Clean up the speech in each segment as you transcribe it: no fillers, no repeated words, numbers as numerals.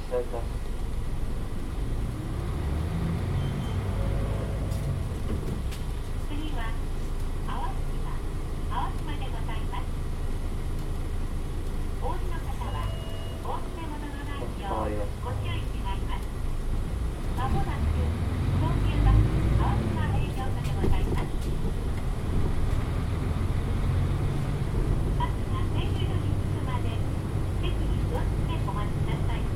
車いたし次は淡島でございます。お降りの方はお忘れ物のないようご注意願います。まもなく東急バス淡島営業所でございます。バスが停留所に着くまで席に座ってお待ちください。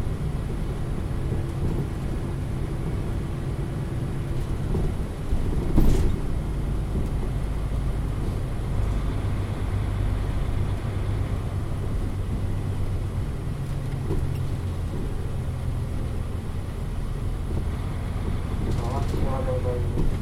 淡島の乗り